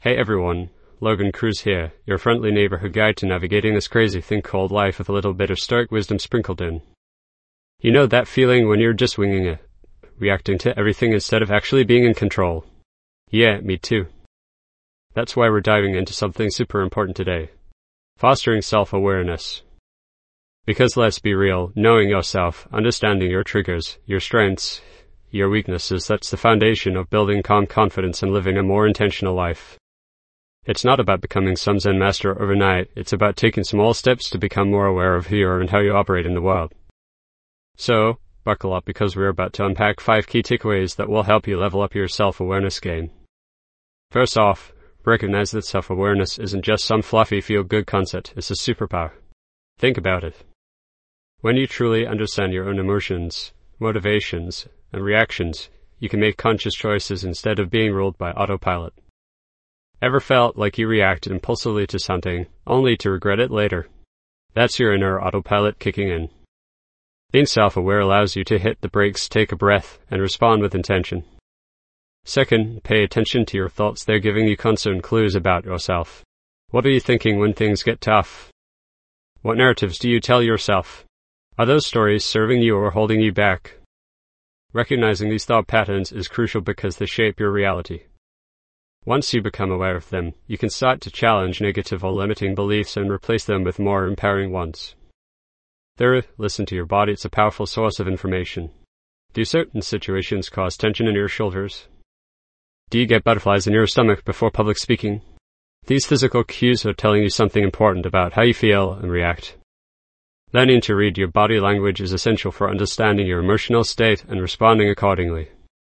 Hey everyone, Logan Cruz here, your friendly neighborhood guide to navigating this crazy thing called life with a little bit of stoic wisdom sprinkled in. You know that feeling when you're just winging it, reacting to everything instead of actually being in control? Yeah, me too. That's why we're diving into something super important today. Fostering self-awareness. Because let's be real, knowing yourself, understanding your triggers, your strengths, your weaknesses, that's the foundation of building calm confidence and living a more intentional life. It's not about becoming some Zen master overnight, it's about taking small steps to become more aware of who you are and how you operate in the world. So, buckle up because we're about to unpack 5 key takeaways that will help you level up your self-awareness game. First off, recognize that self-awareness isn't just some fluffy feel-good concept, it's a superpower. Think about it. When you truly understand your own emotions, motivations, and reactions, you can make conscious choices instead of being ruled by autopilot. Ever felt like you reacted impulsively to something, only to regret it later? That's your inner autopilot kicking in. Being self-aware allows you to hit the brakes, take a breath, and respond with intention. Second, pay attention to your thoughts. They're giving you constant clues about yourself. What are you thinking when things get tough? What narratives do you tell yourself? Are those stories serving you or holding you back? Recognizing these thought patterns is crucial because they shape your reality. Once you become aware of them, you can start to challenge negative or limiting beliefs and replace them with more empowering ones. Third, listen to your body. It's a powerful source of information. Do certain situations cause tension in your shoulders? Do you get butterflies in your stomach before public speaking? These physical cues are telling you something important about how you feel and react. Learning to read your body language is essential for understanding your emotional state and responding accordingly.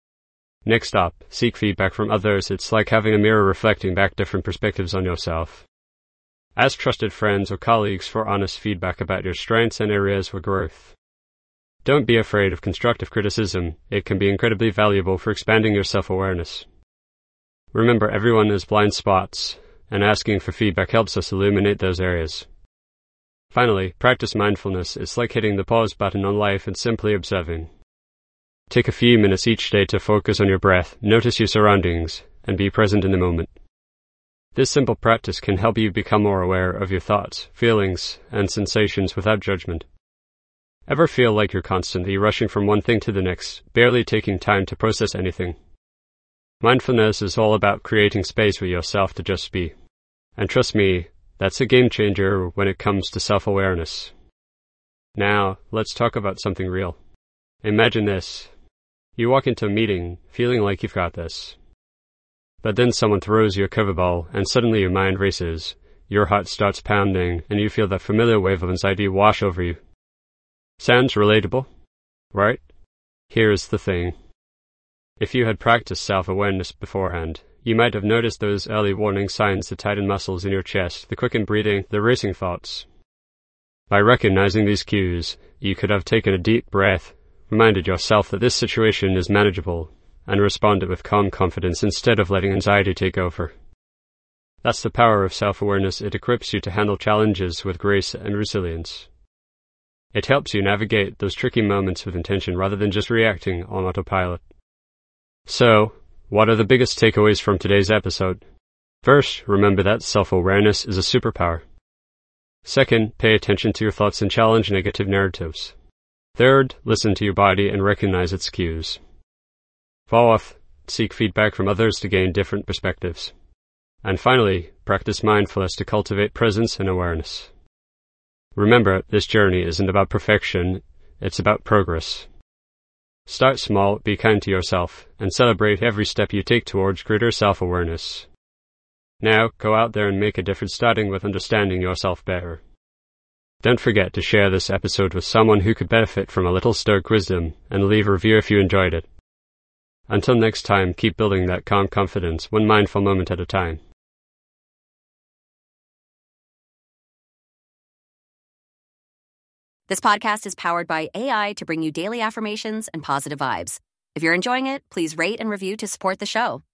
Next up, seek feedback from others. It's like having a mirror reflecting back different perspectives on yourself. Ask trusted friends or colleagues for honest feedback about your strengths and areas for growth. Don't be afraid of constructive criticism. It can be incredibly valuable for expanding your self-awareness. Remember, everyone has blind spots, and asking for feedback helps us illuminate those areas. Finally, practice mindfulness. It's like hitting the pause button on life and simply observing. Take a few minutes each day to focus on your breath, notice your surroundings, and be present in the moment. This simple practice can help you become more aware of your thoughts, feelings, and sensations without judgment. Ever feel like you're constantly rushing from one thing to the next, barely taking time to process anything? Mindfulness is all about creating space for yourself to just be. And trust me, that's a game changer when it comes to self-awareness. Now, let's talk about something real. Imagine this. You walk into a meeting feeling like you've got this. But then someone throws you a curveball and suddenly your mind races, your heart starts pounding, and you feel that familiar wave of anxiety wash over you. Sounds relatable, right? Here's the thing. If you had practiced self-awareness beforehand, you might have noticed those early warning signs, the tightened muscles in your chest, the quickened breathing, the racing thoughts. By recognizing these cues, you could have taken a deep breath, reminded yourself that this situation is manageable, and responded with calm confidence instead of letting anxiety take over. That's the power of self-awareness. It equips you to handle challenges with grace and resilience. It helps you navigate those tricky moments with intention rather than just reacting on autopilot. So, what are the biggest takeaways from today's episode? First, remember that self-awareness is a superpower. Second, pay attention to your thoughts and challenge negative narratives. Third, listen to your body and recognize its cues. Fourth, seek feedback from others to gain different perspectives. And finally, practice mindfulness to cultivate presence and awareness. Remember, this journey isn't about perfection, it's about progress. Start small, be kind to yourself, and celebrate every step you take towards greater self-awareness. Now, go out there and make a difference, starting with understanding yourself better. Don't forget to share this episode with someone who could benefit from a little stoic wisdom, and leave a review if you enjoyed it. Until next time, keep building that calm confidence, one mindful moment at a time. This podcast is powered by AI to bring you daily affirmations and positive vibes. If you're enjoying it, please rate and review to support the show.